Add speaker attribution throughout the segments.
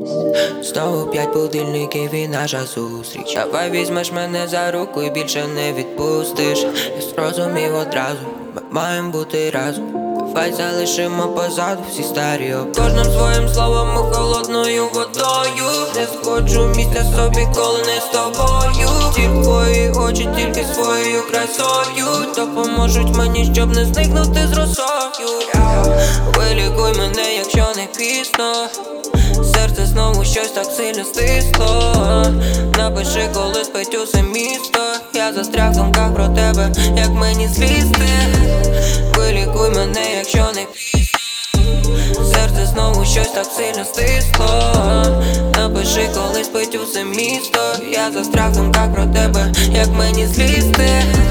Speaker 1: Знову 5 будильників і наша зустріч. Давай візьмеш мене за руку і більше не відпустиш. Я зрозумів одразу, ми маємо бути разом. Давай залишимо позаду всі старі образи. Кожним своїм словом і холодною водою. Не сходжу місця собі, коли не з тобою. Ті твої очі тільки своєю красою допоможуть мені, щоб не зникнути з росою. Вилікуй мене, якщо не пізно. Серце знову щось так сильно стисло. Напиши, коли спить усе місто. Я застряг в думках про тебе, як мені злізти. Вилікуй мене, якщо не пізно. Серце знову щось так сильно стисло. Напиши, коли спить усе місто. Я застряг в думках про тебе, як мені злізти.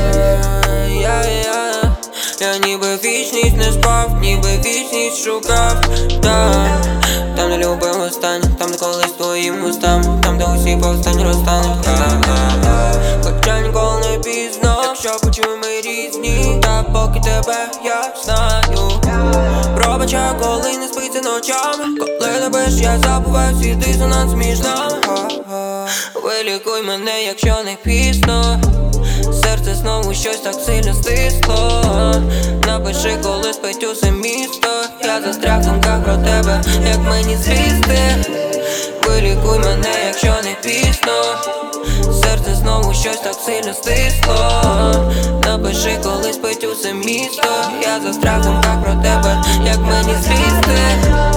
Speaker 1: Я ніби вічність не спав, ніби вічність шукав. Там, де любив останнє, там, де колись твоїм устам, там, де усі повстань розтануть. Хоча ніколи не пізно, якщо почуємо ми різні. Та поки тебе я знаю. Пробачаю, коли не спиться ночами. Коли любиш, я забуваю всі дисонанс між нами. Вилікуй мене, якщо не пізно. Серце знову щось так сильно стисло. Напиши, коли спить усе місто. Я застряг в думках про тебе, як мені злізти. Вилікуй мене, якщо не пізно. Серце знову щось так сильно стисло. Напиши, коли спить усе місто. Я застряг в думках про тебе, як мені злізти.